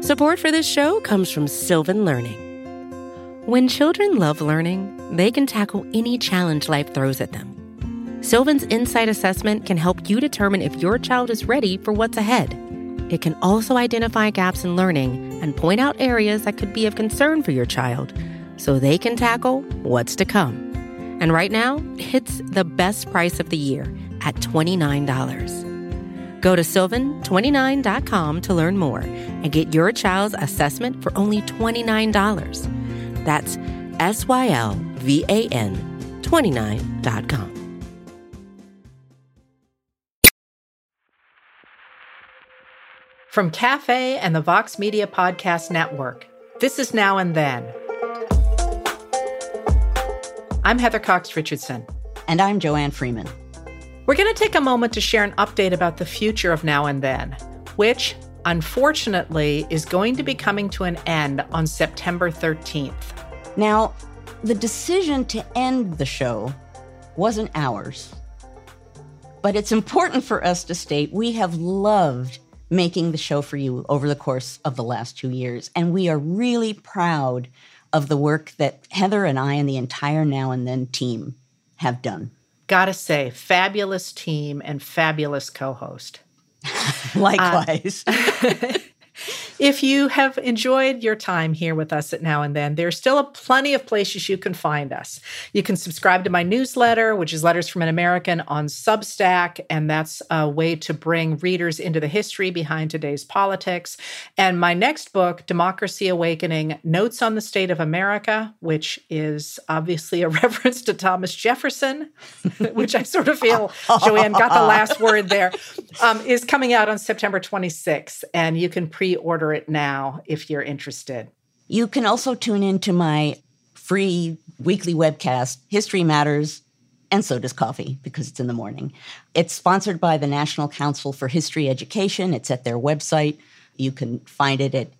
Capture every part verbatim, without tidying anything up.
Support for this show comes from Sylvan Learning. When children love learning, they can tackle any challenge life throws at them. Sylvan's Insight Assessment can help you determine if your child is ready for what's ahead. It can also identify gaps in learning and point out areas that could be of concern for your child so they can tackle what's to come. And right now, it's the best price of the year at twenty-nine dollars. Go to sylvan twenty-nine dot com to learn more and get your child's assessment for only twenty-nine dollars. That's S Y L V A N twenty-nine dot com. From Cafe and the Vox Media Podcast Network, this is Now and Then. I'm Heather Cox Richardson. And I'm Joanne Freeman. We're going to take a moment to share an update about the future of Now and Then, which, unfortunately, is going to be coming to an end on September thirteenth. Now, the decision to end the show wasn't ours. But it's important for us to state we have loved making the show for you over the course of the last two years. And we are really proud of the work that Heather and I and the entire Now and Then team have done. Gotta say, fabulous team and fabulous co-host. Likewise. Uh, if you have enjoyed your time here with us at Now and Then, there's still a plenty of places you can find us. You can subscribe to my newsletter, which is Letters from an American on Substack, and that's a way to bring readers into the history behind today's politics. And my next book, Democracy Awakening, Notes on the State of America, which is obviously a reference to Thomas Jefferson, which I sort of feel Joanne got the last word there, um, is coming out on September twenty-sixth, and you can pre-order it now if you're interested. You can also tune into my free weekly webcast, History Matters, and so does coffee, because it's in the morning. It's sponsored by the National Council for History Education. It's at their website. You can find it at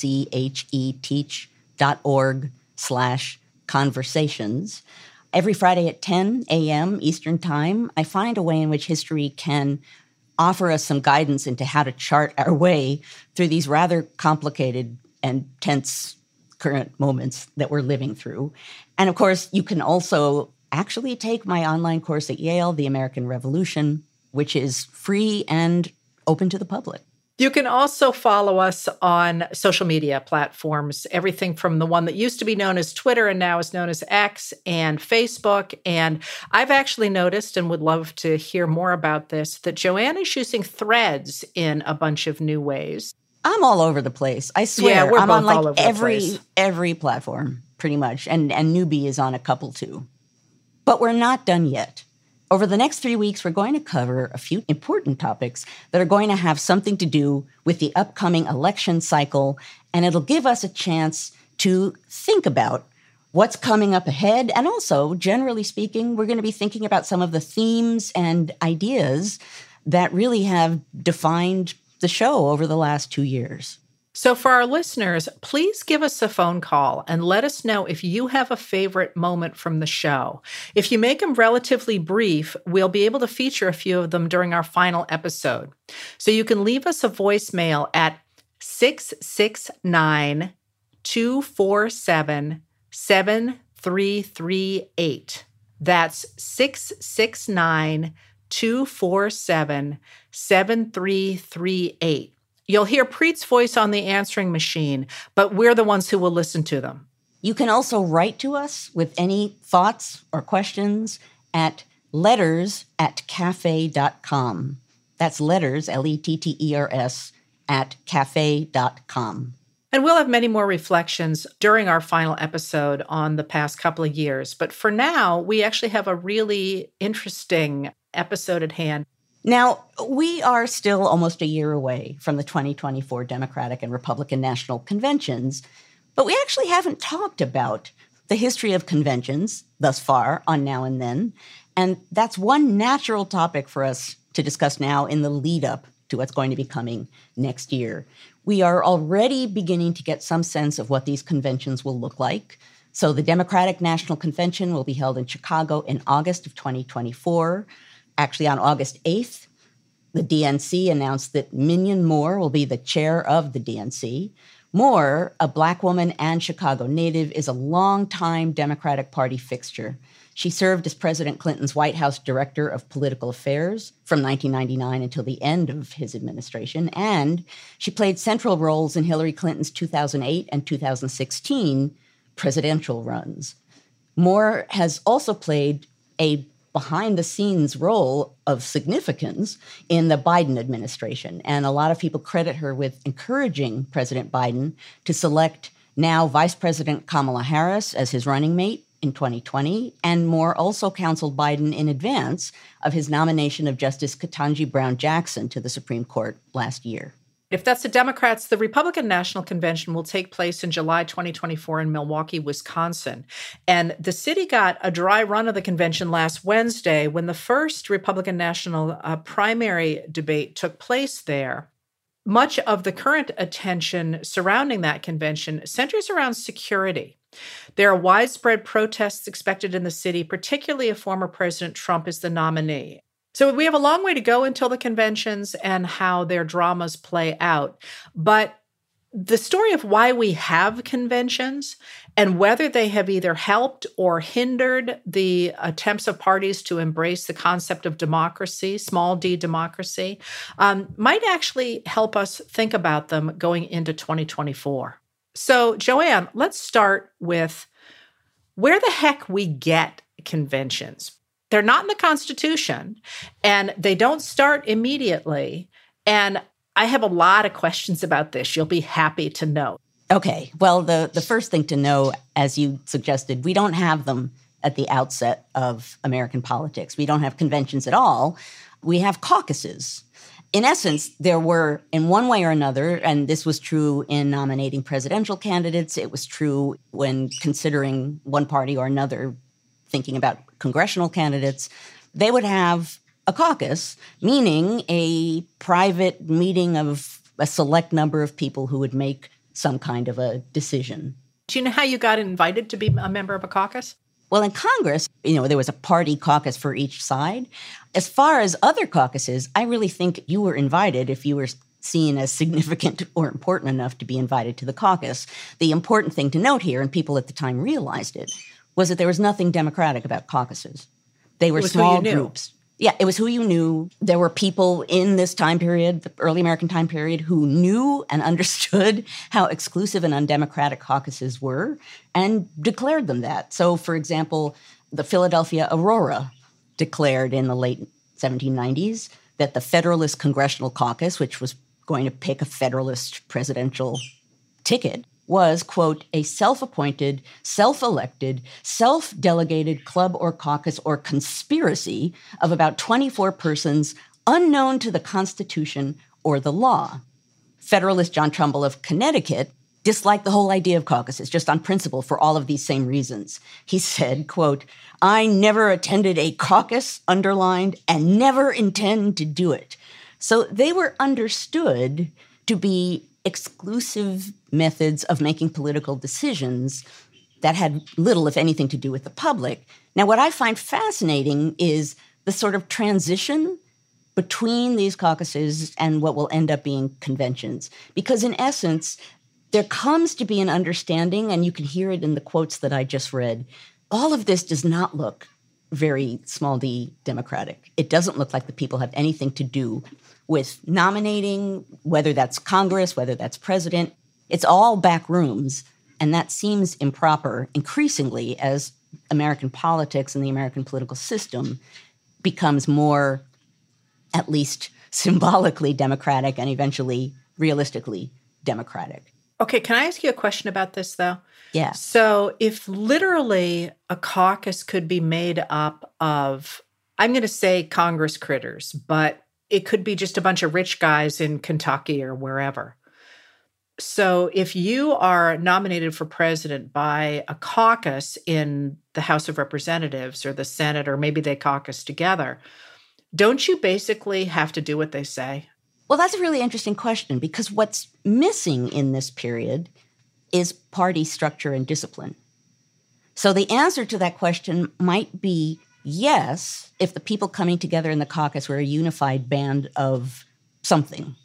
ncheteach.org slash conversations. Every Friday at ten a.m. Eastern Time, I find a way in which history can offer us some guidance into how to chart our way through these rather complicated and tense current moments that we're living through. And of course, you can also actually take my online course at Yale, The American Revolution, which is free and open to the public. You can also follow us on social media platforms, everything from the one that used to be known as Twitter and now is known as X, and Facebook. And I've actually noticed, and would love to hear more about this, that Joanne is using Threads in a bunch of new ways. I'm all over the place. I swear. Yeah, we're I'm both on like all over every the place. every platform, pretty much. And and Newbie is on a couple too. But we're not done yet. Over the next three weeks, we're going to cover a few important topics that are going to have something to do with the upcoming election cycle, and it'll give us a chance to think about what's coming up ahead. And also, generally speaking, we're going to be thinking about some of the themes and ideas that really have defined the show over the last two years. So for our listeners, please give us a phone call and let us know if you have a favorite moment from the show. If you make them relatively brief, we'll be able to feature a few of them during our final episode. So you can leave us a voicemail at six six nine, two four seven, seven three three eight. That's six six nine, two four seven, seven three three eight. You'll hear Preet's voice on the answering machine, but we're the ones who will listen to them. You can also write to us with any thoughts or questions at letters at cafe dot com. That's letters, L E T T E R S, at cafe dot com. And we'll have many more reflections during our final episode on the past couple of years. But for now, we actually have a really interesting episode at hand. Now, we are still almost a year away from the twenty twenty-four Democratic and Republican National Conventions, but we actually haven't talked about the history of conventions thus far on Now and Then, and that's one natural topic for us to discuss now in the lead-up to what's going to be coming next year. We are already beginning to get some sense of what these conventions will look like. So the Democratic National Convention will be held in Chicago in August of twenty twenty-four. Actually, on August eighth, The D N C announced that Minion Moore will be the chair of the D N C. Moore, a Black woman and Chicago native, is a longtime Democratic Party fixture. She served as President Clinton's White House Director of Political Affairs from nineteen ninety-nine until the end of his administration, and she played central roles in Hillary Clinton's two thousand eight and two thousand sixteen presidential runs. Moore has also played a behind-the-scenes role of significance in the Biden administration, and a lot of people credit her with encouraging President Biden to select now Vice President Kamala Harris as his running mate in twenty twenty, and Moore also counseled Biden in advance of his nomination of Justice Ketanji Brown Jackson to the Supreme Court last year. If that's the Democrats, the Republican National Convention will take place in July twenty twenty-four in Milwaukee, Wisconsin. And the city got a dry run of the convention last Wednesday when the first Republican National uh, primary debate took place there. Much of the current attention surrounding that convention centers around security. There are widespread protests expected in the city, particularly if former President Trump is the nominee. So we have a long way to go until the conventions and how their dramas play out. But the story of why we have conventions and whether they have either helped or hindered the attempts of parties to embrace the concept of democracy, small d democracy, um, might actually help us think about them going into twenty twenty-four. So, Joanne, let's start with where the heck we get conventions. They're not in the Constitution, and they don't start immediately. And I have a lot of questions about this. You'll be happy to know. Okay. Well, the, the first thing to know, as you suggested, we don't have them at the outset of American politics. We don't have conventions at all. We have caucuses. In essence, there were, in one way or another, and this was true in nominating presidential candidates, it was true when considering one party or another, thinking about congressional candidates, they would have a caucus, meaning a private meeting of a select number of people who would make some kind of a decision. Do you know how you got invited to be a member of a caucus? Well, in Congress, you know, there was a party caucus for each side. As far as other caucuses, I really think you were invited if you were seen as significant or important enough to be invited to the caucus. The important thing to note here, and people at the time realized it, was that there was nothing democratic about caucuses. They were small groups. Yeah, it was who you knew. There were people in this time period, the early American time period, who knew and understood how exclusive and undemocratic caucuses were and declared them that. So, for example, the Philadelphia Aurora declared in the late seventeen nineties that the Federalist Congressional Caucus, which was going to pick a Federalist presidential ticket, was, quote, a self-appointed, self-elected, self-delegated club or caucus or conspiracy of about twenty-four persons unknown to the Constitution or the law. Federalist John Trumbull of Connecticut disliked the whole idea of caucuses, just on principle, for all of these same reasons. He said, quote, I never attended a caucus, underlined, and never intend to do it. So they were understood to be exclusive methods of making political decisions that had little, if anything, to do with the public. Now, what I find fascinating is the sort of transition between these caucuses and what will end up being conventions. Because in essence, there comes to be an understanding, and you can hear it in the quotes that I just read. All of this does not look very small d democratic. It doesn't look like the people have anything to do with nominating, whether that's Congress, whether that's president. It's all back rooms, and that seems improper increasingly as American politics and the American political system becomes more, at least symbolically, democratic and eventually realistically democratic. Okay, can I ask you a question about this, though? Yeah. So if literally a caucus could be made up of, I'm going to say Congress critters, but it could be just a bunch of rich guys in Kentucky or wherever. So if you are nominated for president by a caucus in the House of Representatives or the Senate, or maybe they caucus together, don't you basically have to do what they say? Well, that's a really interesting question, because what's missing in this period is party structure and discipline. So the answer to that question might be yes, if the people coming together in the caucus were a unified band of something.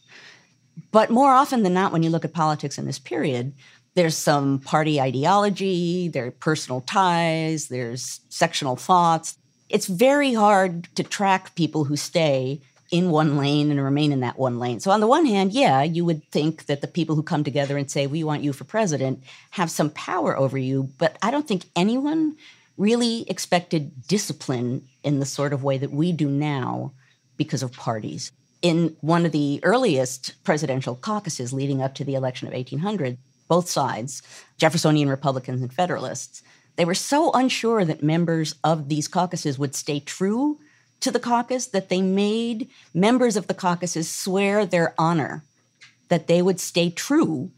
But more often than not, when you look at politics in this period, there's some party ideology, there are personal ties, there's sectional thoughts. It's very hard to track people who stay in one lane and remain in that one lane. So on the one hand, yeah, you would think that the people who come together and say, we want you for president, have some power over you. But I don't think anyone really expected discipline in the sort of way that we do now because of parties. In one of the earliest presidential caucuses leading up to the election of eighteen hundred, both sides, Jeffersonian Republicans and Federalists, they were so unsure that members of these caucuses would stay true to the caucus that they made members of the caucuses swear their honor that they would stay true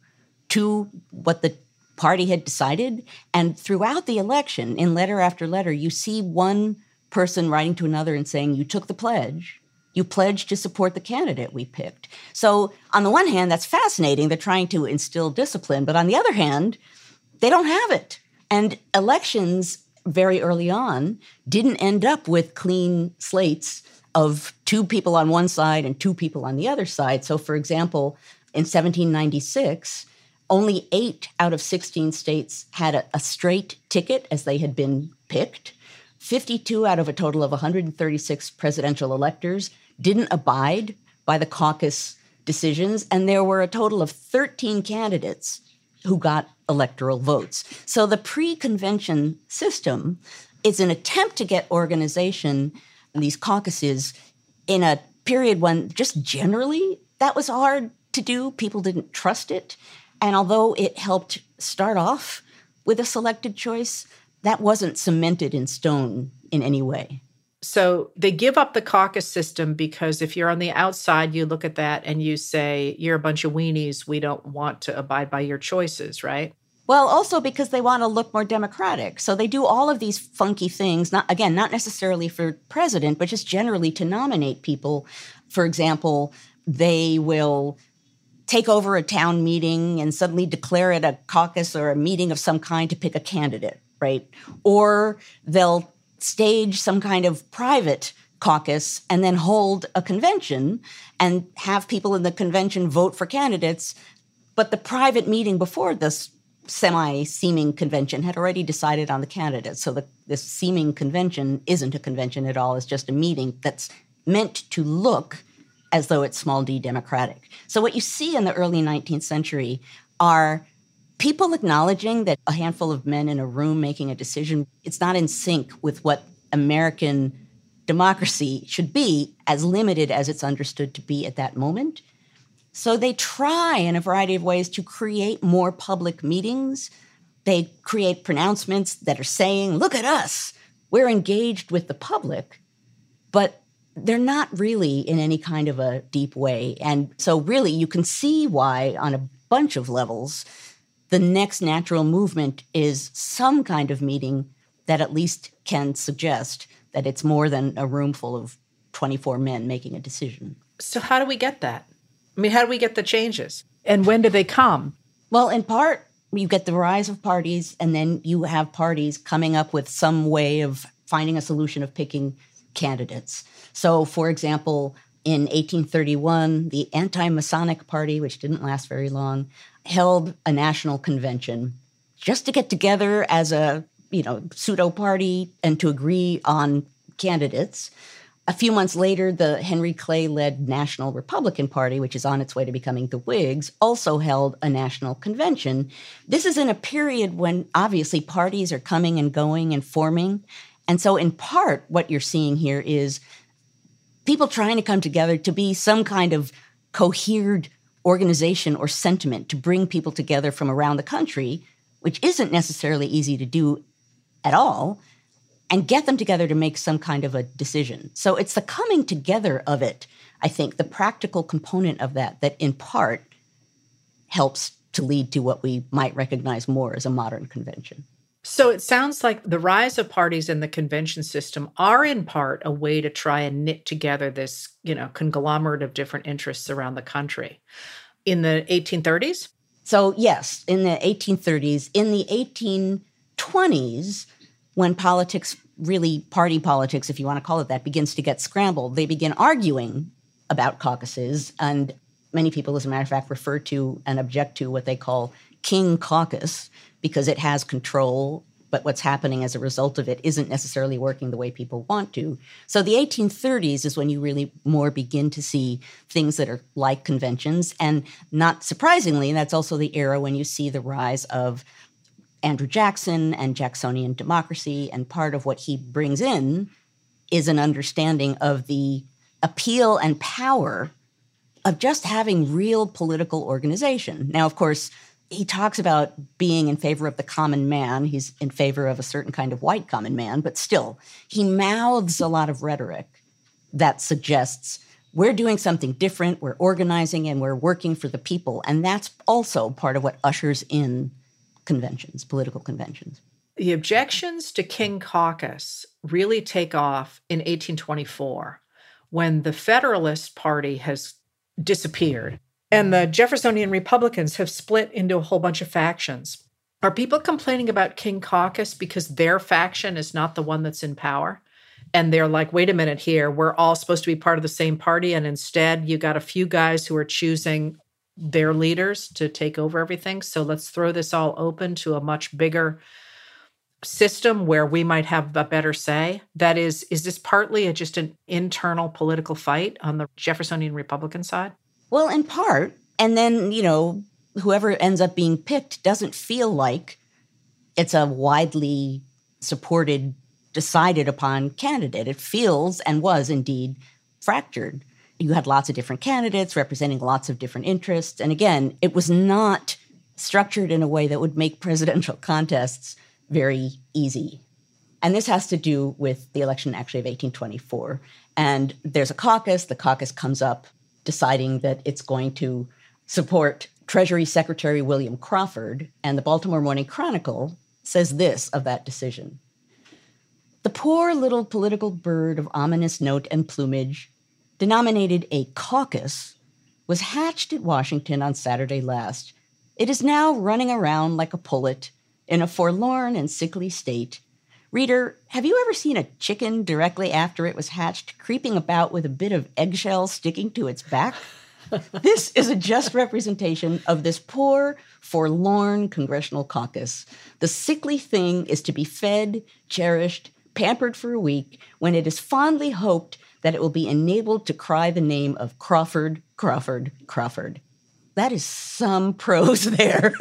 to what the party had decided. And throughout the election, in letter after letter, you see one person writing to another and saying, you took the pledge. You pledged to support the candidate we picked. So on the one hand, that's fascinating. They're trying to instill discipline. But on the other hand, they don't have it. And elections very early on didn't end up with clean slates of two people on one side and two people on the other side. So, for example, in seventeen ninety-six, only eight out of sixteen states had a, a straight ticket as they had been picked. fifty-two out of a total of one hundred thirty-six presidential electors didn't abide by the caucus decisions, and there were a total of thirteen candidates who got electoral votes. So the pre-convention system is an attempt to get organization in these caucuses in a period when just generally that was hard to do. People didn't trust it. And although it helped start off with a selected choice, that wasn't cemented in stone in any way. So they give up the caucus system because if you're on the outside, you look at that and you say, you're a bunch of weenies. We don't want to abide by your choices, right? Well, also because they want to look more democratic. So they do all of these funky things, not again, not necessarily for president, but just generally to nominate people. For example, they will take over a town meeting and suddenly declare it a caucus or a meeting of some kind to pick a candidate, right? Or they'll stage some kind of private caucus and then hold a convention and have people in the convention vote for candidates. But the private meeting before this semi-seeming convention had already decided on the candidates. So the, this seeming convention isn't a convention at all. It's just a meeting that's meant to look as though it's small d democratic. So what you see in the early nineteenth century are people acknowledging that a handful of men in a room making a decision, it's not in sync with what American democracy should be, as limited as it's understood to be at that moment. So they try in a variety of ways to create more public meetings. They create pronouncements that are saying, look at us, we're engaged with the public, but they're not really in any kind of a deep way. And so really you can see why on a bunch of levels, the next natural movement is some kind of meeting that at least can suggest that it's more than a room full of twenty-four men making a decision. So how do we get that? I mean, how do we get the changes? And when do they come? Well, in part, you get the rise of parties, and then you have parties coming up with some way of finding a solution of picking candidates. So, for example, in eighteen thirty-one, the Anti-Masonic Party, which didn't last very long, held a national convention just to get together as a, you know, pseudo-party and to agree on candidates. A few months later, the Henry Clay-led National Republican Party, which is on its way to becoming the Whigs, also held a national convention. This is in a period when obviously parties are coming and going and forming. And so in part, what you're seeing here is people trying to come together to be some kind of cohered organization or sentiment to bring people together from around the country, which isn't necessarily easy to do at all, and get them together to make some kind of a decision. So it's the coming together of it, I think, the practical component of that, that in part helps to lead to what we might recognize more as a modern convention. So it sounds like the rise of parties in the convention system are in part a way to try and knit together this, you know, conglomerate of different interests around the country. In the eighteen thirties? So yes, in the eighteen thirties. In the eighteen twenties, when politics really party politics, if you want to call it that, begins to get scrambled. They begin arguing about caucuses, and many people, as a matter of fact, refer to and object to what they call King Caucus because it has control, but what's happening as a result of it isn't necessarily working the way people want to. So the eighteen thirties is when you really more begin to see things that are like conventions. And not surprisingly, that's also the era when you see the rise of Andrew Jackson and Jacksonian democracy. And part of what he brings in is an understanding of the appeal and power of just having real political organization. Now, of course, he talks about being in favor of the common man. He's in favor of a certain kind of white common man, but still, he mouths a lot of rhetoric that suggests we're doing something different, we're organizing, and we're working for the people. And that's also part of what ushers in conventions, political conventions. The objections to King Caucus really take off in eighteen twenty-four, when the Federalist Party has disappeared. And the Jeffersonian Republicans have split into a whole bunch of factions. Are people complaining about King Caucus because their faction is not the one that's in power? And they're like, wait a minute here, we're all supposed to be part of the same party, and instead you got a few guys who are choosing their leaders to take over everything. So let's throw this all open to a much bigger system where we might have a better say. That is, is this partly a, just an internal political fight on the Jeffersonian Republican side? Well, in part. And then, you know, whoever ends up being picked doesn't feel like it's a widely supported, decided upon candidate. It feels, and was indeed, fractured. You had lots of different candidates representing lots of different interests. And again, it was not structured in a way that would make presidential contests very easy. And this has to do with the election actually of eighteen twenty-four. And there's a caucus. The caucus comes up deciding that it's going to support Treasury Secretary William Crawford. And the Baltimore Morning Chronicle says this of that decision. The poor little political bird of ominous note and plumage, denominated a caucus, was hatched at Washington on Saturday last. It is now running around like a pullet in a forlorn and sickly state. Reader, have you ever seen a chicken directly after it was hatched creeping about with a bit of eggshell sticking to its back? This is a just representation of this poor, forlorn congressional caucus. The sickly thing is to be fed, cherished, pampered for a week, when it is fondly hoped that it will be enabled to cry the name of Crawford, Crawford, Crawford. That is some prose there.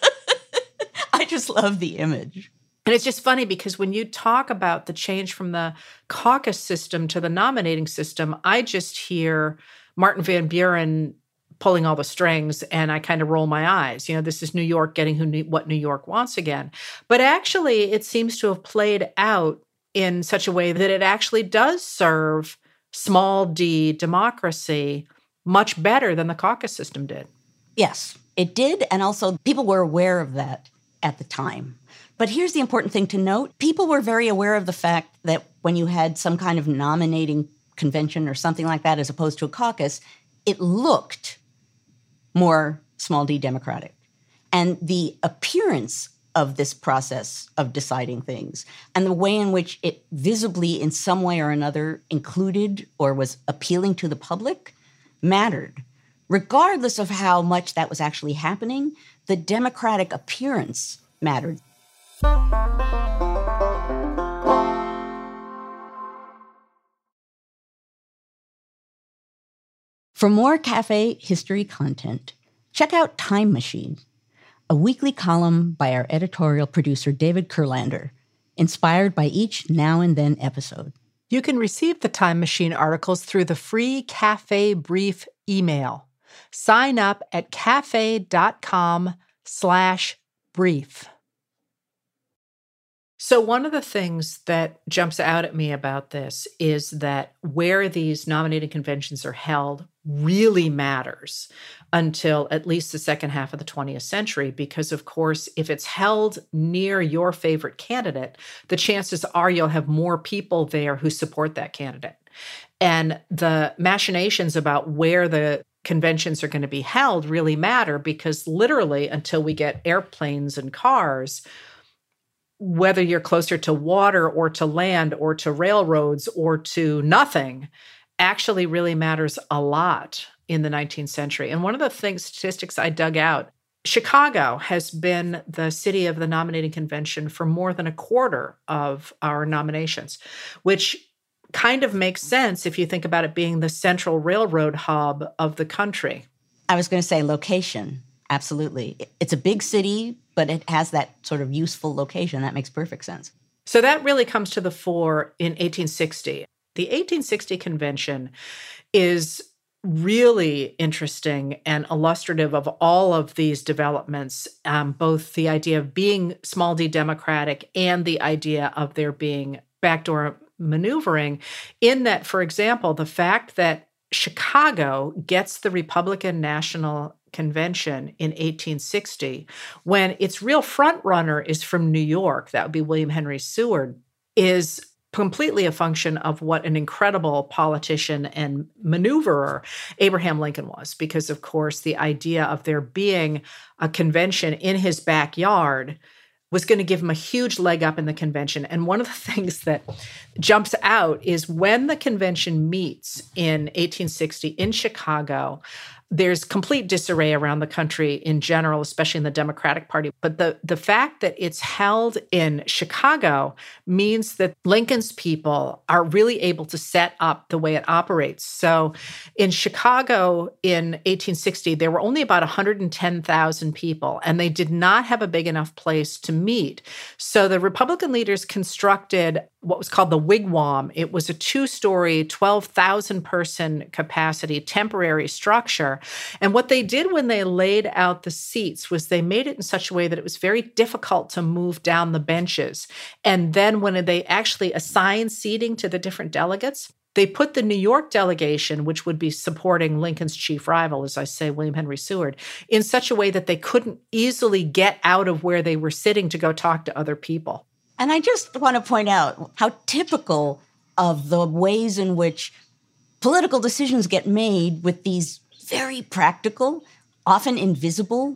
I just love the image. And it's just funny because when you talk about the change from the caucus system to the nominating system, I just hear Martin Van Buren pulling all the strings, and I kind of roll my eyes. You know, this is New York getting who New, what New York wants again. But actually, it seems to have played out in such a way that it actually does serve small d democracy much better than the caucus system did. Yes, it did. And also, people were aware of that at the time. But here's the important thing to note. People were very aware of the fact that when you had some kind of nominating convention or something like that, as opposed to a caucus, it looked more small d democratic. And the appearance of this process of deciding things and the way in which it visibly, in some way or another, included or was appealing to the public mattered. Regardless of how much that was actually happening, the democratic appearance mattered. For more Cafe history content, check out Time Machine, a weekly column by our editorial producer David Kurlander, inspired by each now and then episode. You can receive the Time Machine articles through the free Cafe Brief email. Sign up at cafe.com slash brief. So one of the things that jumps out at me about this is that where these nominating conventions are held really matters until at least the second half of the twentieth century, because, of course, if it's held near your favorite candidate, the chances are you'll have more people there who support that candidate. And the machinations about where the conventions are going to be held really matter, because literally until we get airplanes and cars, whether you're closer to water or to land or to railroads or to nothing actually really matters a lot in the nineteenth century. And one of the things, statistics I dug out, Chicago has been the city of the nominating convention for more than a quarter of our nominations, which kind of makes sense if you think about it being the central railroad hub of the country. I was going to say location. Absolutely. It's a big city, but it has that sort of useful location. That makes perfect sense. So that really comes to the fore in eighteen sixty. The eighteen sixty convention is really interesting and illustrative of all of these developments, um, both the idea of being small d democratic and the idea of there being backdoor maneuvering, in that, for example, the fact that Chicago gets the Republican National Convention in eighteen sixty, when its real front runner is from New York, that would be William Henry Seward, is completely a function of what an incredible politician and maneuverer Abraham Lincoln was. Because, of course, the idea of there being a convention in his backyard was going to give him a huge leg up in the convention. And one of the things that jumps out is when the convention meets in eighteen sixty in Chicago, there's complete disarray around the country in general, especially in the Democratic Party. But the, the fact that it's held in Chicago means that Lincoln's people are really able to set up the way it operates. So in Chicago in eighteen sixty, there were only about one hundred ten thousand people, and they did not have a big enough place to meet. So the Republican leaders constructed what was called the Wigwam. It was a two-story, twelve thousand person capacity temporary structure. And what they did when they laid out the seats was they made it in such a way that it was very difficult to move down the benches. And then when they actually assigned seating to the different delegates, they put the New York delegation, which would be supporting Lincoln's chief rival, as I say, William Henry Seward, in such a way that they couldn't easily get out of where they were sitting to go talk to other people. And I just want to point out how typical of the ways in which political decisions get made with these very practical, often invisible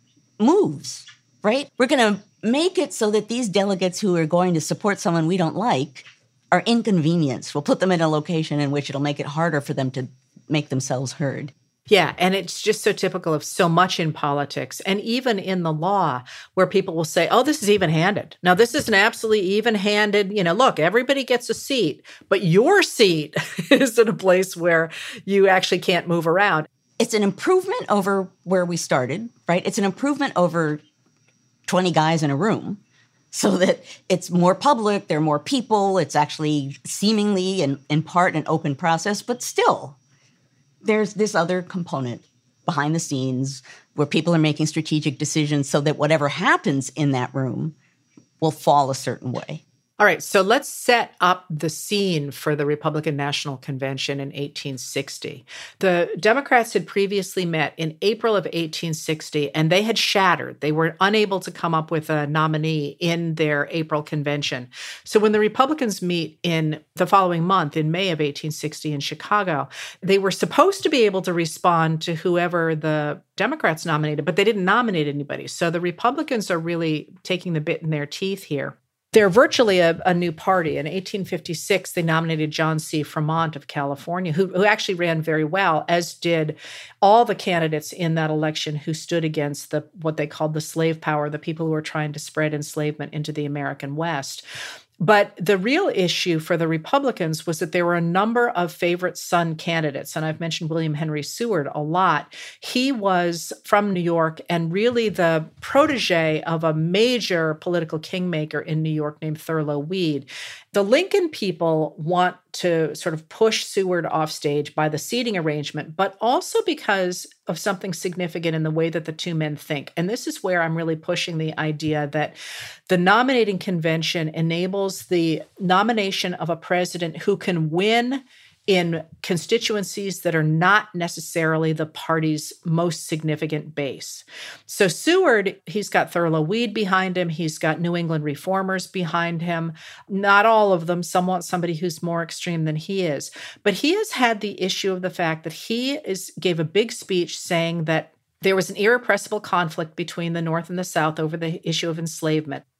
moves, right? We're going to make it so that these delegates who are going to support someone we don't like are inconvenienced. We'll put them in a location in which it'll make it harder for them to make themselves heard. Yeah, and it's just so typical of so much in politics and even in the law, where people will say, oh, this is even-handed. Now, this is an absolutely even-handed, you know, look, everybody gets a seat, but your seat is in a place where you actually can't move around. It's an improvement over where we started, right? It's an improvement over twenty guys in a room so that it's more public, there are more people, it's actually seemingly and in part an open process, but still, there's this other component behind the scenes where people are making strategic decisions so that whatever happens in that room will fall a certain way. All right, so let's set up the scene for the Republican National Convention in eighteen sixty. The Democrats had previously met in April of eighteen sixty, and they had shattered. They were unable to come up with a nominee in their April convention. So when the Republicans meet in the following month, in May of eighteen sixty in Chicago, they were supposed to be able to respond to whoever the Democrats nominated, but they didn't nominate anybody. So the Republicans are really taking the bit in their teeth here. They're virtually a, a new party. In eighteen fifty-six, they nominated John C. Fremont of California, who, who actually ran very well, as did all the candidates in that election who stood against the what they called the slave power, the people who were trying to spread enslavement into the American West. But the real issue for the Republicans was that there were a number of favorite son candidates. And I've mentioned William Henry Seward a lot. He was from New York and really the protege of a major political kingmaker in New York named Thurlow Weed. The Lincoln people want to sort of push Seward off stage by the seating arrangement, but also because of something significant in the way that the two men think. And this is where I'm really pushing the idea that the nominating convention enables the nomination of a president who can win in constituencies that are not necessarily the party's most significant base. So Seward, he's got Thurlow Weed behind him. He's got New England reformers behind him. Not all of them. Some want somebody who's more extreme than he is. But he has had the issue of the fact that he is gave a big speech saying that there was an irrepressible conflict between the North and the South over the issue of enslavement.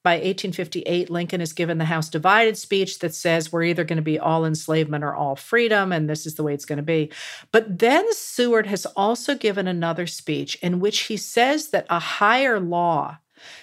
By eighteen fifty-eight, Lincoln is given the House divided speech that says we're either going to be all enslavement or all freedom, and this is the way it's going to be. But then Seward has also given another speech in which he says that a higher law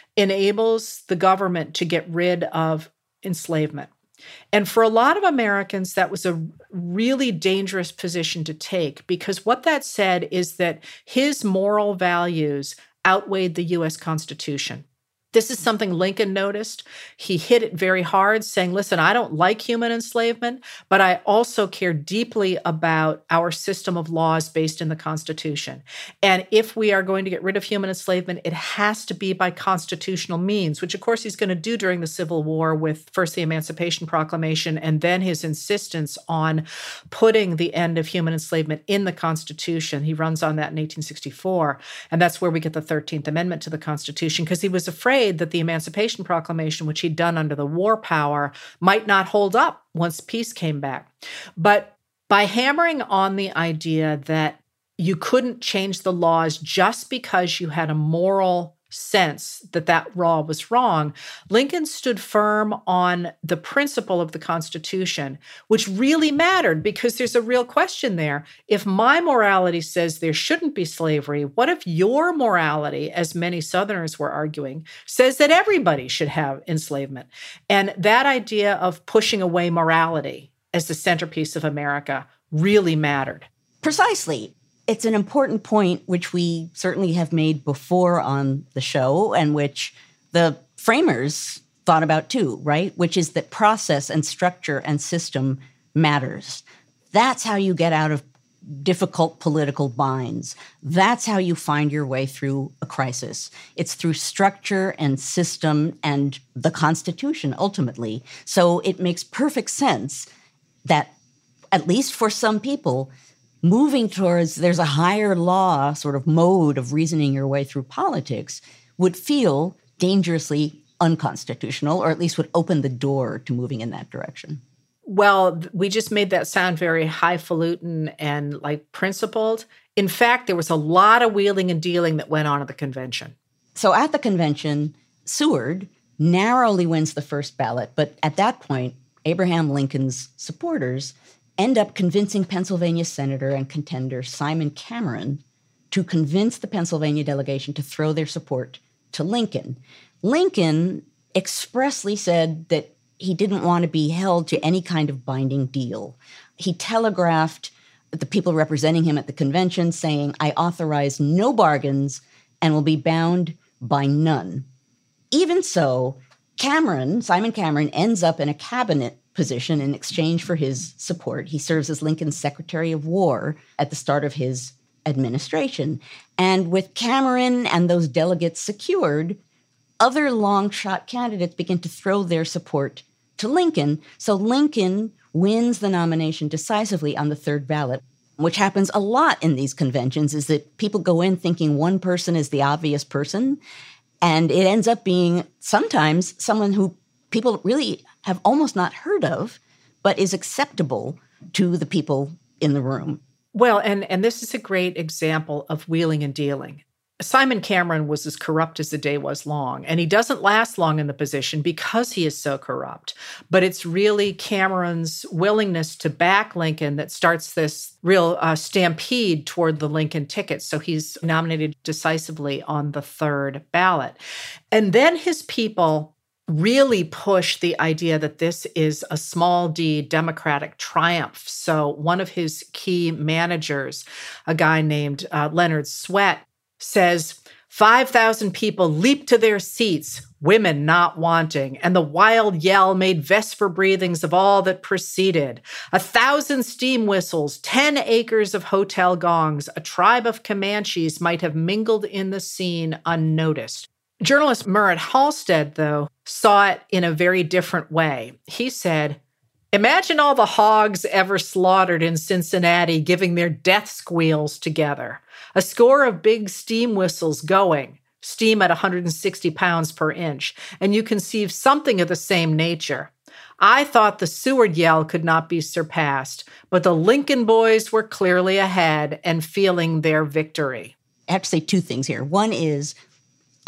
enables the government to get rid of enslavement. And for a lot of Americans, that was a really dangerous position to take, because what that said is that his moral values outweighed the U S Constitution. This is something Lincoln noticed. He hit it very hard, saying, listen, I don't like human enslavement, but I also care deeply about our system of laws based in the Constitution. And if we are going to get rid of human enslavement, it has to be by constitutional means, which of course he's going to do during the Civil War with first the Emancipation Proclamation and then his insistence on putting the end of human enslavement in the Constitution. He runs on that in eighteen sixty-four. And that's where we get the thirteenth Amendment to the Constitution, because he was afraid that the Emancipation Proclamation, which he'd done under the war power, might not hold up once peace came back. But by hammering on the idea that you couldn't change the laws just because you had a moral sense that that law was wrong, Lincoln stood firm on the principle of the Constitution, which really mattered, because there's a real question there. If my morality says there shouldn't be slavery, what if your morality, as many Southerners were arguing, says that everybody should have enslavement? And that idea of pushing away morality as the centerpiece of America really mattered. Precisely. It's an important point, which we certainly have made before on the show, and which the framers thought about too, right? Which is that process and structure and system matters. That's how you get out of difficult political binds. That's how you find your way through a crisis. It's through structure and system and the Constitution, ultimately. So it makes perfect sense that, at least for some people, moving towards there's a higher law sort of mode of reasoning your way through politics would feel dangerously unconstitutional, or at least would open the door to moving in that direction. Well, we just made that sound very highfalutin and like principled. In fact, there was a lot of wheeling and dealing that went on at the convention. So at the convention, Seward narrowly wins the first ballot, but at that point, Abraham Lincoln's supporters end up convincing Pennsylvania Senator and contender Simon Cameron to convince the Pennsylvania delegation to throw their support to Lincoln. Lincoln expressly said that he didn't want to be held to any kind of binding deal. He telegraphed the people representing him at the convention saying, I authorize no bargains and will be bound by none. Even so, Cameron, Simon Cameron, ends up in a cabinet position in exchange for his support. He serves as Lincoln's Secretary of War at the start of his administration. And with Cameron and those delegates secured, other long-shot candidates begin to throw their support to Lincoln. So Lincoln wins the nomination decisively on the third ballot, which happens a lot in these conventions, is that people go in thinking one person is the obvious person, and it ends up being sometimes someone who people really have almost not heard of, but is acceptable to the people in the room. Well, and, and this is a great example of wheeling and dealing. Simon Cameron was as corrupt as the day was long, and he doesn't last long in the position because he is so corrupt. But it's really Cameron's willingness to back Lincoln that starts this real uh, stampede toward the Lincoln ticket. So he's nominated decisively on the third ballot. And then his people really push the idea that this is a small d Democratic triumph. So one of his key managers, a guy named uh, Leonard Swett, says, five thousand people leaped to their seats, women not wanting, and the wild yell made vesper breathings of all that preceded. A thousand steam whistles, ten acres of hotel gongs, a tribe of Comanches might have mingled in the scene unnoticed. Journalist Murat Halstead, though, saw it in a very different way. He said, imagine all the hogs ever slaughtered in Cincinnati giving their death squeals together. A score of big steam whistles going, steam at one hundred sixty pounds per inch, and you conceive something of the same nature. I thought the Seward yell could not be surpassed, but the Lincoln boys were clearly ahead and feeling their victory. I have to say two things here. One is,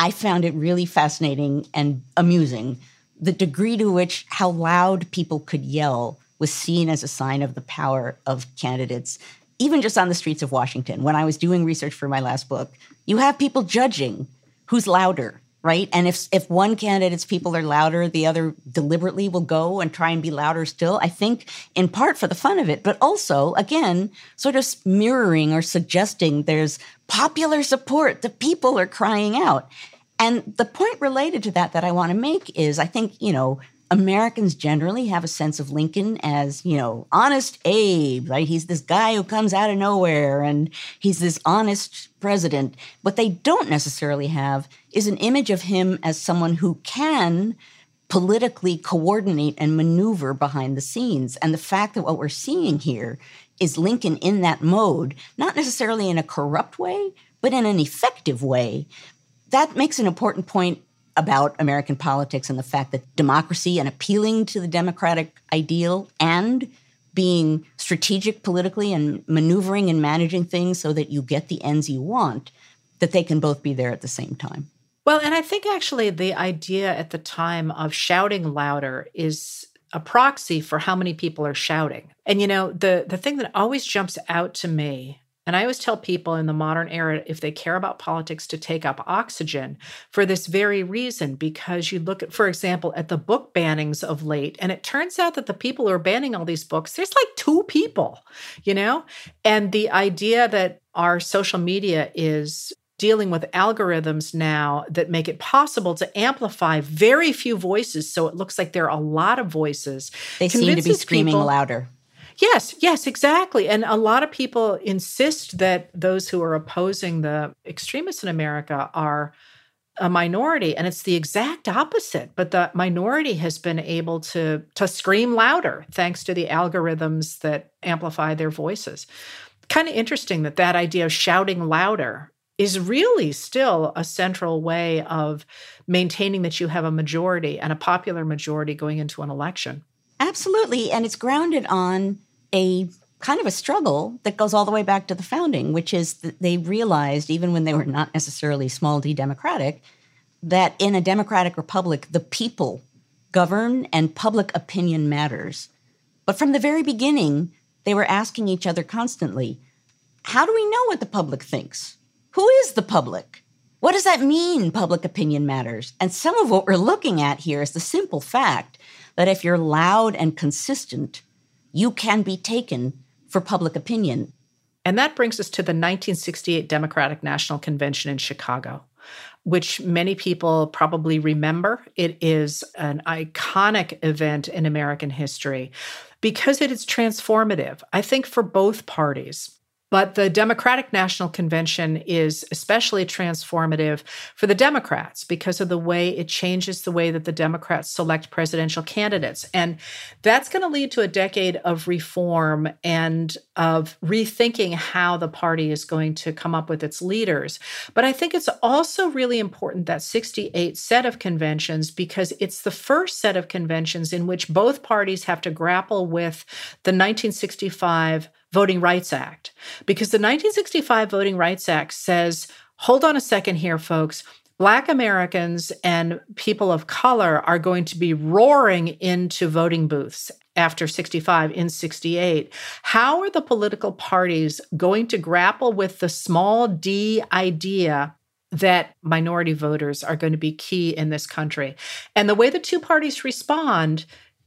I found it really fascinating and amusing. The degree to which how loud people could yell was seen as a sign of the power of candidates, even just on the streets of Washington. When I was doing research for my last book, you have people judging who's louder, right? And if if one candidate's people are louder, the other deliberately will go and try and be louder still. I think in part for the fun of it, but also, again, sort of mirroring or suggesting there's popular support. The people are crying out. And the point related to that that I want to make is I think, you know, Americans generally have a sense of Lincoln as, you know, honest Abe, right? He's this guy who comes out of nowhere and he's this honest president. What they don't necessarily have is an image of him as someone who can politically coordinate and maneuver behind the scenes. And the fact that what we're seeing here is Lincoln in that mode, not necessarily in a corrupt way, but in an effective way. That makes an important point about American politics and the fact that democracy and appealing to the democratic ideal and being strategic politically and maneuvering and managing things so that you get the ends you want, that they can both be there at the same time. Well, and I think actually the idea at the time of shouting louder is a proxy for how many people are shouting. And, you know, the, the thing that always jumps out to me, and I always tell people in the modern era, if they care about politics, to take up oxygen for this very reason, because you look at, for example, at the book bannings of late, and it turns out that the people who are banning all these books, there's like two people, you know? And the idea that our social media is dealing with algorithms now that make it possible to amplify very few voices, so it looks like there are a lot of voices. They seem to be screaming people, louder. Yes, yes, exactly. And a lot of people insist that those who are opposing the extremists in America are a minority, and it's the exact opposite. But the minority has been able to, to scream louder thanks to the algorithms that amplify their voices. Kind of interesting that that idea of shouting louder is really still a central way of maintaining that you have a majority and a popular majority going into an election. Absolutely. And it's grounded on a kind of a struggle that goes all the way back to the founding, which is that they realized, even when they were not necessarily small d democratic, that in a democratic republic, the people govern and public opinion matters. But from the very beginning, they were asking each other constantly, how do we know what the public thinks? Who is the public? What does that mean, public opinion matters? And some of what we're looking at here is the simple fact that if you're loud and consistent, you can be taken for public opinion. And that brings us to the nineteen sixty-eight Democratic National Convention in Chicago, which many people probably remember. It is an iconic event in American history because it is transformative, I think, for both parties. But the Democratic National Convention is especially transformative for the Democrats because of the way it changes the way that the Democrats select presidential candidates. And that's going to lead to a decade of reform and of rethinking how the party is going to come up with its leaders. But I think it's also really important, that sixty-eight set of conventions, because it's the first set of conventions in which both parties have to grapple with the nineteen sixty-five Voting Rights Act, because the nineteen sixty-five Voting Rights Act says, hold on a second here, folks, Black Americans and people of color are going to be roaring into voting booths after sixty-five in sixty-eight. How are the political parties going to grapple with the small d idea that minority voters are going to be key in this country? And the way the two parties respond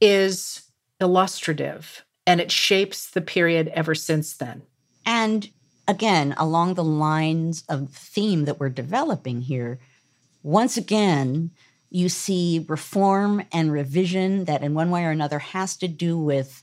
is illustrative. And it shapes the period ever since then. And again, along the lines of the theme that we're developing here, once again, you see reform and revision that in one way or another has to do with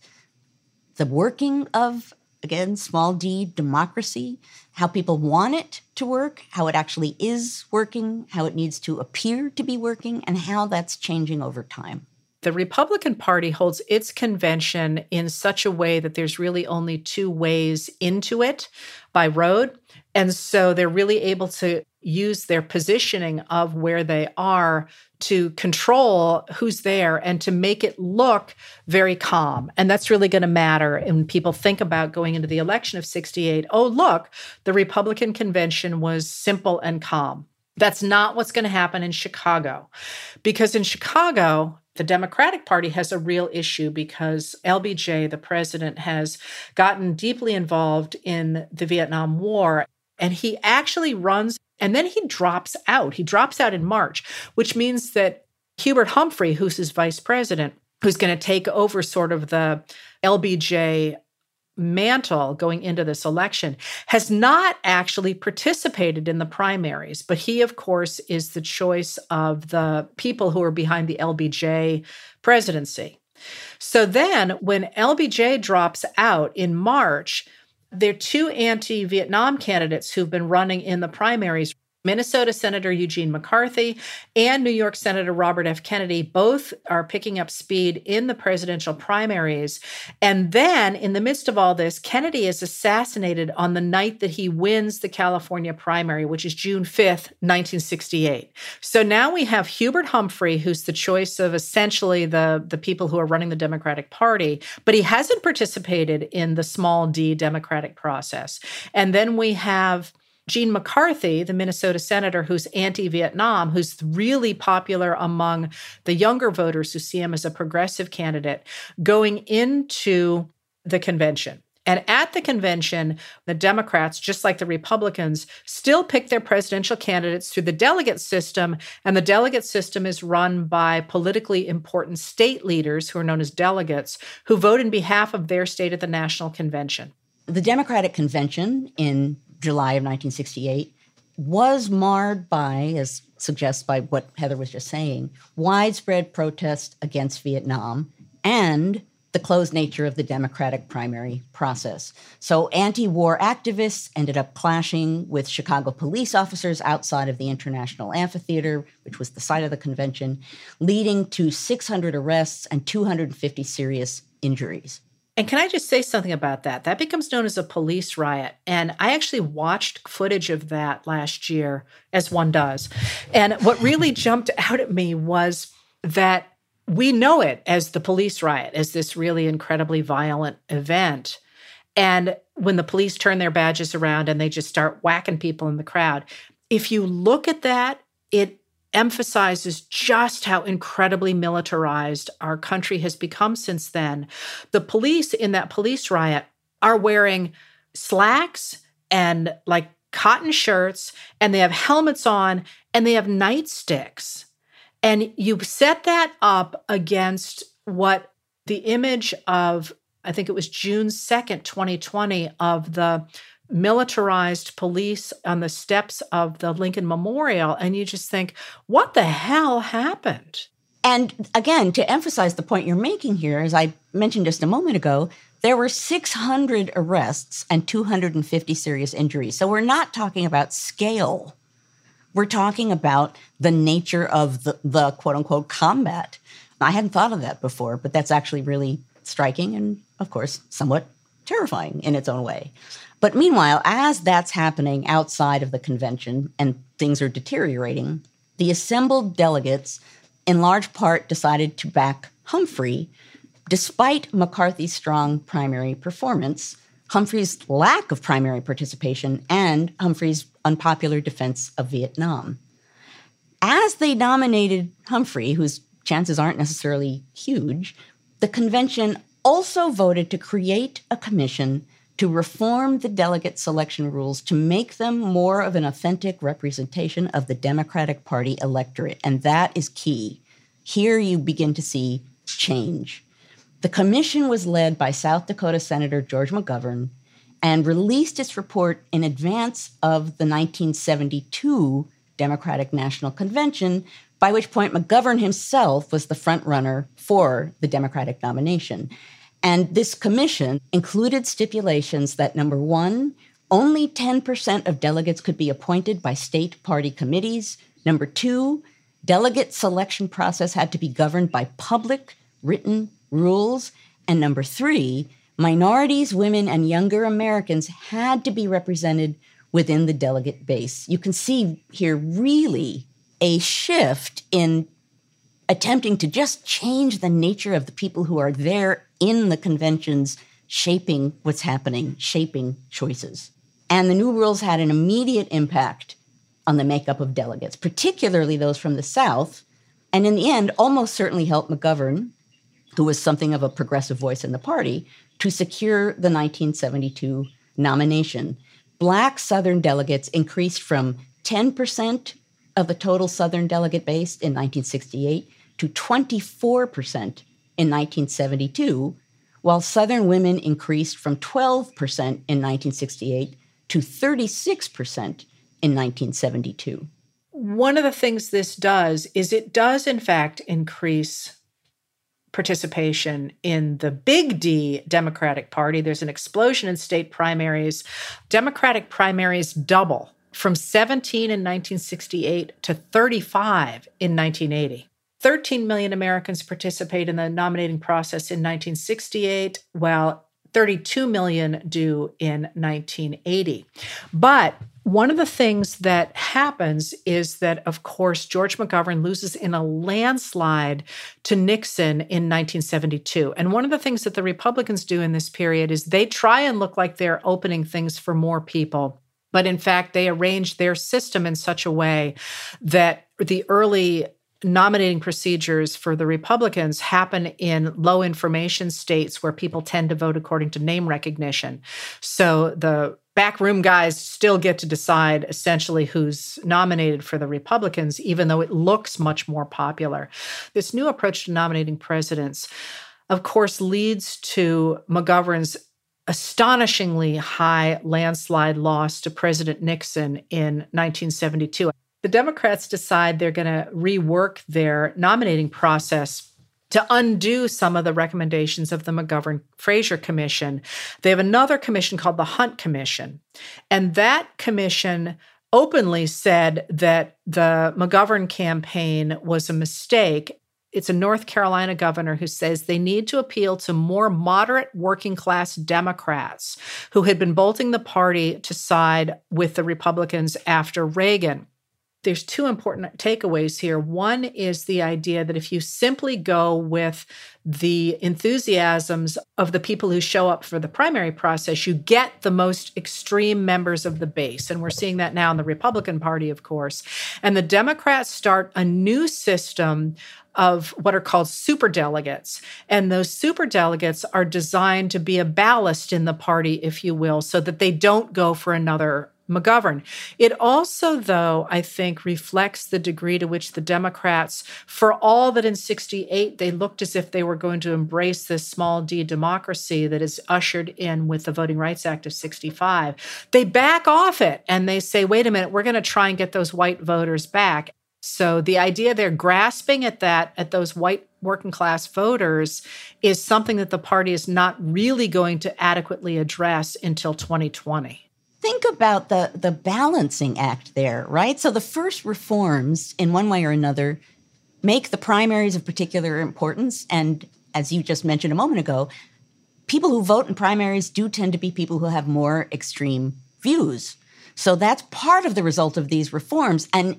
the working of, again, small d democracy, how people want it to work, how it actually is working, how it needs to appear to be working, and how that's changing over time. The Republican Party holds its convention in such a way that there's really only two ways into it, by road. And so they're really able to use their positioning of where they are to control who's there and to make it look very calm. And that's really going to matter. And when people think about going into the election of sixty-eight, oh, look, the Republican convention was simple and calm. That's not what's going to happen in Chicago. Because in Chicago, the Democratic Party has a real issue because L B J, the president, has gotten deeply involved in the Vietnam War. And he actually runs, and then he drops out. He drops out in March, which means that Hubert Humphrey, who's his vice president, who's going to take over sort of the L B J mantle going into this election, has not actually participated in the primaries. But he, of course, is the choice of the people who are behind the L B J presidency. So then when L B J drops out in March, there are two anti-Vietnam candidates who've been running in the primaries. Minnesota Senator Eugene McCarthy and New York Senator Robert F. Kennedy both are picking up speed in the presidential primaries. And then in the midst of all this, Kennedy is assassinated on the night that he wins the California primary, which is June fifth, nineteen sixty-eight. So now we have Hubert Humphrey, who's the choice of essentially the, the people who are running the Democratic Party, but he hasn't participated in the small d Democratic process. And then we have Gene McCarthy, the Minnesota senator who's anti-Vietnam, who's really popular among the younger voters who see him as a progressive candidate, going into the convention. And at the convention, the Democrats, just like the Republicans, still pick their presidential candidates through the delegate system. And the delegate system is run by politically important state leaders, who are known as delegates, who vote in behalf of their state at the national convention. The Democratic Convention in July of nineteen sixty-eight was marred by, as suggested by what Heather was just saying, widespread protest against Vietnam and the closed nature of the Democratic primary process. So anti-war activists ended up clashing with Chicago police officers outside of the International Amphitheater, which was the site of the convention, leading to six hundred arrests and two hundred fifty serious injuries. And can I just say something about that? That becomes known as a police riot. And I actually watched footage of that last year, as one does. And what really jumped out at me was that we know it as the police riot, as this really incredibly violent event. And when the police turn their badges around and they just start whacking people in the crowd, if you look at that, it emphasizes just how incredibly militarized our country has become since then. The police in that police riot are wearing slacks and like cotton shirts, and they have helmets on, and they have nightsticks. And you set that up against what the image of, I think it was June second, twenty twenty, of the militarized police on the steps of the Lincoln Memorial. And you just think, what the hell happened? And again, to emphasize the point you're making here, as I mentioned just a moment ago, there were six hundred arrests and two hundred fifty serious injuries. So we're not talking about scale. We're talking about the nature of the, the quote-unquote combat. I hadn't thought of that before, but that's actually really striking and, of course, somewhat terrifying in its own way. But meanwhile, as that's happening outside of the convention and things are deteriorating, the assembled delegates in large part decided to back Humphrey, despite McCarthy's strong primary performance, Humphrey's lack of primary participation, and Humphrey's unpopular defense of Vietnam. As they nominated Humphrey, whose chances aren't necessarily huge, the convention also voted to create a commission to reform the delegate selection rules to make them more of an authentic representation of the Democratic Party electorate. And that is key. Here you begin to see change. The commission was led by South Dakota Senator George McGovern and released its report in advance of the nineteen seventy-two Democratic National Convention, by which point McGovern himself was the front runner for the Democratic nomination. And this commission included stipulations that, number one, only ten percent of delegates could be appointed by state party committees. Number two, delegate selection process had to be governed by public written rules. And number three, minorities, women, and younger Americans had to be represented within the delegate base. You can see here really a shift in attempting to just change the nature of the people who are there in the conventions, shaping what's happening, shaping choices. And the new rules had an immediate impact on the makeup of delegates, particularly those from the South, and in the end almost certainly helped McGovern, who was something of a progressive voice in the party, to secure the nineteen seventy-two nomination. Black Southern delegates increased from ten percent of the total Southern delegate base in nineteen sixty-eight to twenty-four percent in nineteen seventy-two, while Southern women increased from twelve percent in nineteen sixty-eight to thirty-six percent in nineteen seventy-two. One of the things this does is it does, in fact, increase participation in the big D Democratic Party. There's an explosion in state primaries. Democratic primaries double from seventeen in nineteen sixty-eight to thirty-five in nineteen eighty. thirteen million Americans participate in the nominating process in nineteen sixty-eight, while thirty-two million do in nineteen eighty. But one of the things that happens is that, of course, George McGovern loses in a landslide to Nixon in nineteen seventy-two. And one of the things that the Republicans do in this period is they try and look like they're opening things for more people. But in fact, they arrange their system in such a way that the early nominating procedures for the Republicans happen in low information states where people tend to vote according to name recognition. So the backroom guys still get to decide essentially who's nominated for the Republicans, even though it looks much more popular. This new approach to nominating presidents, of course, leads to McGovern's astonishingly high landslide loss to President Nixon in nineteen seventy-two. The Democrats decide they're going to rework their nominating process to undo some of the recommendations of the McGovern-Fraser Commission. They have another commission called the Hunt Commission. And that commission openly said that the McGovern campaign was a mistake. It's a North Carolina governor who says they need to appeal to more moderate working-class Democrats who had been bolting the party to side with the Republicans after Reagan. There's two important takeaways here. One is the idea that if you simply go with the enthusiasms of the people who show up for the primary process, you get the most extreme members of the base. And we're seeing that now in the Republican Party, of course. And the Democrats start a new system of what are called superdelegates. And those superdelegates are designed to be a ballast in the party, if you will, so that they don't go for another McGovern. It also, though, I think, reflects the degree to which the Democrats, for all that in sixty-eight they looked as if they were going to embrace this small d democracy that is ushered in with the Voting Rights Act of sixty-five, they back off it and they say, wait a minute, we're going to try and get those white voters back. So the idea they're grasping at that, at those white working class voters, is something that the party is not really going to adequately address until twenty twenty. Think about the, the balancing act there, right? So the first reforms, in one way or another, make the primaries of particular importance. And as you just mentioned a moment ago, people who vote in primaries do tend to be people who have more extreme views. So that's part of the result of these reforms. And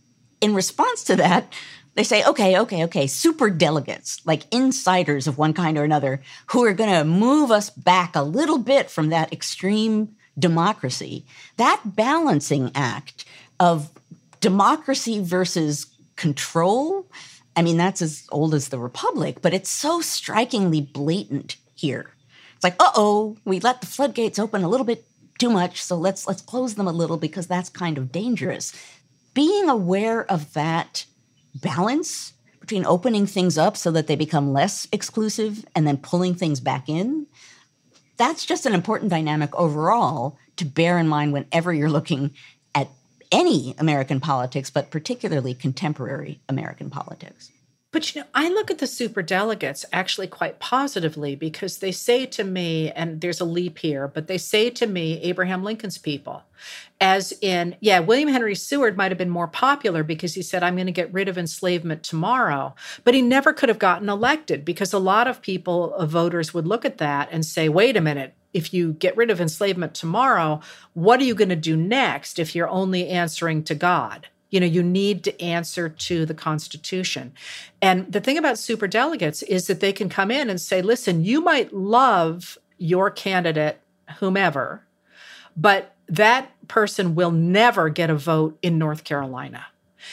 in response to that, they say, okay, okay, okay, super delegates, like insiders of one kind or another, who are going to move us back a little bit from that extreme democracy. That balancing act of democracy versus control, I mean, that's as old as the Republic, but it's so strikingly blatant here. It's like, uh-oh, we let the floodgates open a little bit too much, so let's let's close them a little because that's kind of dangerous. Being aware of that balance between opening things up so that they become less exclusive and then pulling things back in, that's just an important dynamic overall to bear in mind whenever you're looking at any American politics, but particularly contemporary American politics. But, you know, I look at the superdelegates actually quite positively because they say to me, and there's a leap here, but they say to me, Abraham Lincoln's people, as in, yeah, William Henry Seward might have been more popular because he said, I'm going to get rid of enslavement tomorrow, but he never could have gotten elected because a lot of people, uh, voters would look at that and say, wait a minute, if you get rid of enslavement tomorrow, what are you going to do next if you're only answering to God? You know, you need to answer to the Constitution. And the thing about superdelegates is that they can come in and say, listen, you might love your candidate, whomever, but that person will never get a vote in North Carolina.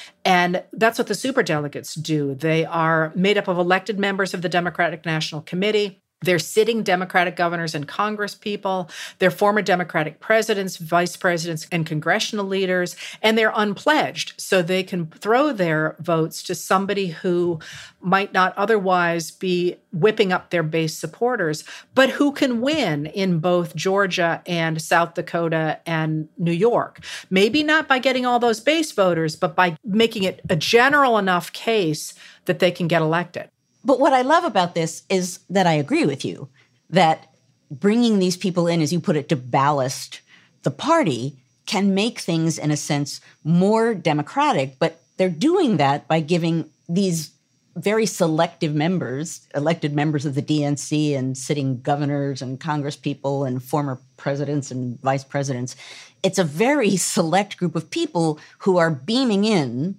And that's what the superdelegates do. They are made up of elected members of the Democratic National Committee. They're sitting Democratic governors and Congress people. They're former Democratic presidents, vice presidents, and congressional leaders. And they're unpledged, so they can throw their votes to somebody who might not otherwise be whipping up their base supporters, but who can win in both Georgia and South Dakota and New York. Maybe not by getting all those base voters, but by making it a general enough case that they can get elected. But what I love about this is that I agree with you, that bringing these people in, as you put it, to ballast the party can make things, in a sense, more democratic. But they're doing that by giving these very selective members, elected members of the D N C and sitting governors and congresspeople and former presidents and vice presidents, it's a very select group of people who are beaming in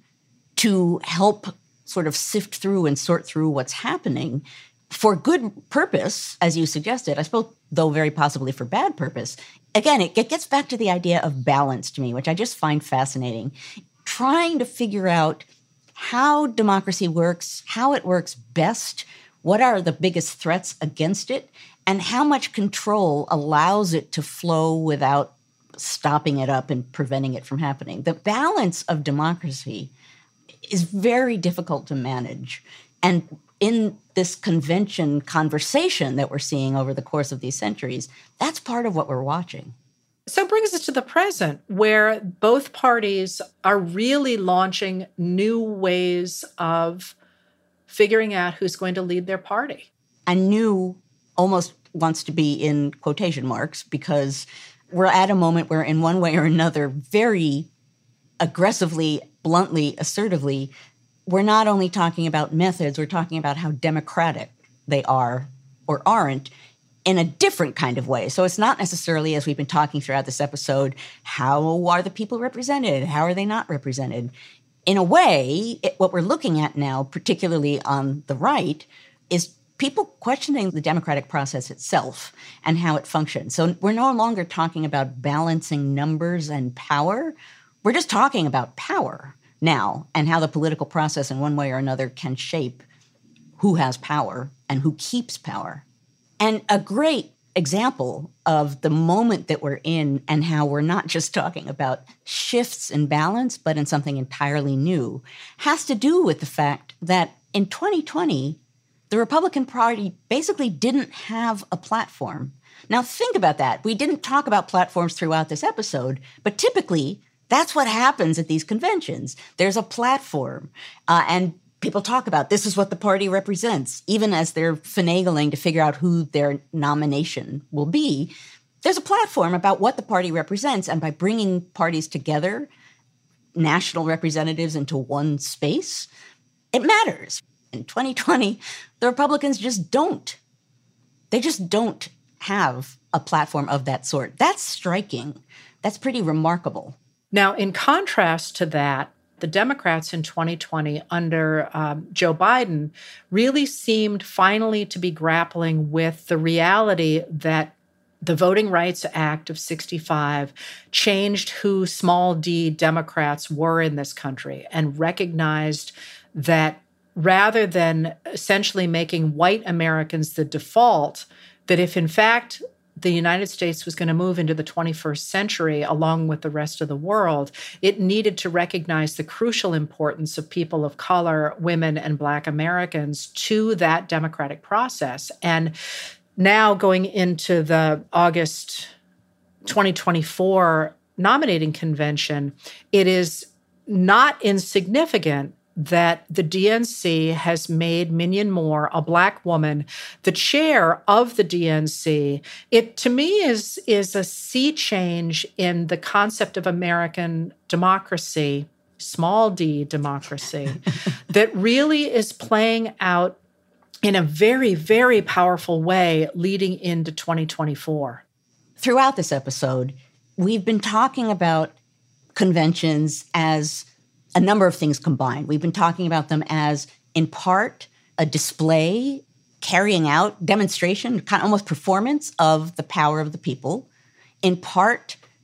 to help sort of sift through and sort through what's happening for good purpose, as you suggested, I suppose, though very possibly for bad purpose. Again, it, it gets back to the idea of balance to me, which I just find fascinating. Trying to figure out how democracy works, how it works best, what are the biggest threats against it, and how much control allows it to flow without stopping it up and preventing it from happening. The balance of democracy is very difficult to manage. And in this convention conversation that we're seeing over the course of these centuries, that's part of what we're watching. So it brings us to the present, where both parties are really launching new ways of figuring out who's going to lead their party. And new almost wants to be in quotation marks, because we're at a moment where, in one way or another, very aggressively, bluntly, assertively, we're not only talking about methods, we're talking about how democratic they are or aren't in a different kind of way. So it's not necessarily, as we've been talking throughout this episode, how are the people represented? How are they not represented? In a way, it, what we're looking at now, particularly on the right, is people questioning the democratic process itself and how it functions. So we're no longer talking about balancing numbers and power. We're just talking about power now and how the political process in one way or another can shape who has power and who keeps power. And a great example of the moment that we're in and how we're not just talking about shifts in balance, but in something entirely new, has to do with the fact that in twenty twenty, the Republican Party basically didn't have a platform. Now, think about that. We didn't talk about platforms throughout this episode, but typically that's what happens at these conventions. There's a platform, uh, and people talk about this is what the party represents, even as they're finagling to figure out who their nomination will be. There's a platform about what the party represents, and by bringing parties together, national representatives into one space, it matters. In twenty twenty, the Republicans just don't. They just don't have a platform of that sort. That's striking. That's pretty remarkable. Now, in contrast to that, the Democrats in twenty twenty under um, Joe Biden really seemed finally to be grappling with the reality that the Voting Rights Act of sixty-five changed who small d Democrats were in this country and recognized that rather than essentially making white Americans the default, that if in fact the United States was going to move into the twenty-first century along with the rest of the world, it needed to recognize the crucial importance of people of color, women, and Black Americans to that democratic process. And now going into the August twenty twenty-four nominating convention, it is not insignificant that the D N C has made Minyon Moore, a Black woman, the chair of the D N C. It, to me, is, is a sea change in the concept of American democracy, small d democracy, that really is playing out in a very, very powerful way leading into twenty twenty-four. Throughout this episode, we've been talking about conventions as a number of things combined. We've been talking about them as, in part, a display, carrying out, demonstration, kind of almost performance of the power of the people. In part,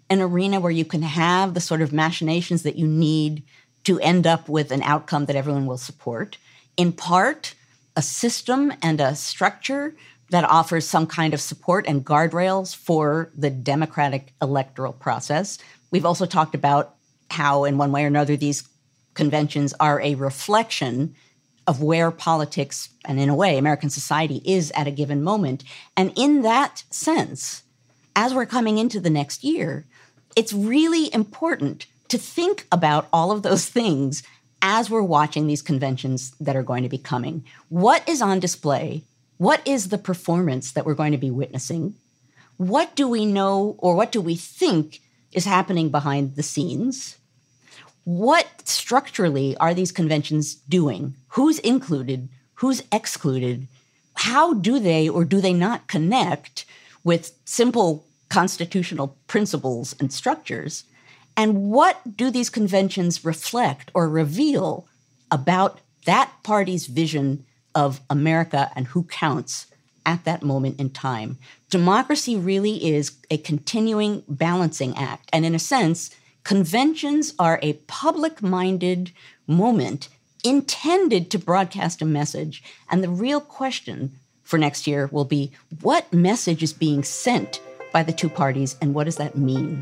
an arena where you can have the sort of machinations that you need to end up with an outcome that everyone will support. In part, a system and a structure that offers some kind of support and guardrails for the democratic electoral process. We've also talked about how, in one way or another, these conventions are a reflection of where politics, and in a way, American society is at a given moment. And in that sense, as we're coming into the next year, it's really important to think about all of those things as we're watching these conventions that are going to be coming. What is on display? What is the performance that we're going to be witnessing? What do we know, or what do we think is happening behind the scenes? What structurally are these conventions doing? Who's included? Who's excluded? How do they or do they not connect with simple constitutional principles and structures? And what do these conventions reflect or reveal about that party's vision of America and who counts at that moment in time? Democracy really is a continuing balancing act. And in a sense, conventions are a public-minded moment intended to broadcast a message. And the real question for next year will be, what message is being sent by the two parties, and what does that mean?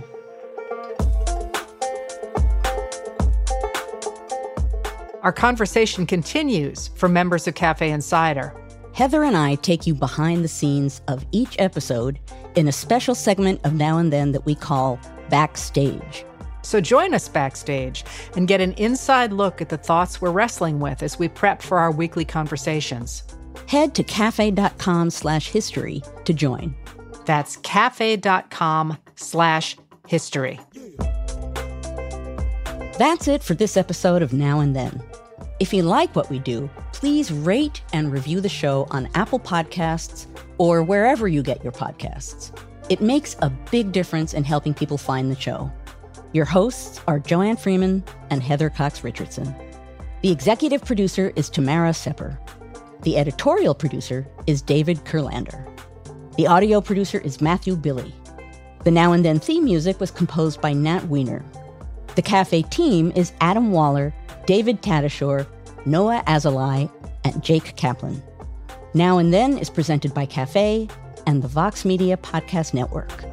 Our conversation continues for members of Cafe Insider. Heather and I take you behind the scenes of each episode in a special segment of Now and Then that we call Backstage. So join us backstage and get an inside look at the thoughts we're wrestling with as we prep for our weekly conversations. Head to cafe.com slash history to join. That's cafe.com slash history. That's it for this episode of Now and Then. If you like what we do, please rate and review the show on Apple Podcasts or wherever you get your podcasts. It makes a big difference in helping people find the show. Your hosts are Joanne Freeman and Heather Cox Richardson. The executive producer is Tamara Sepper. The editorial producer is David Kurlander. The audio producer is Matthew Billy. The Now and Then theme music was composed by Nat Weiner. The Cafe team is Adam Waller, David Tadashore, Noah Azalai, and Jake Kaplan. Now and Then is presented by Cafe and the Vox Media Podcast Network.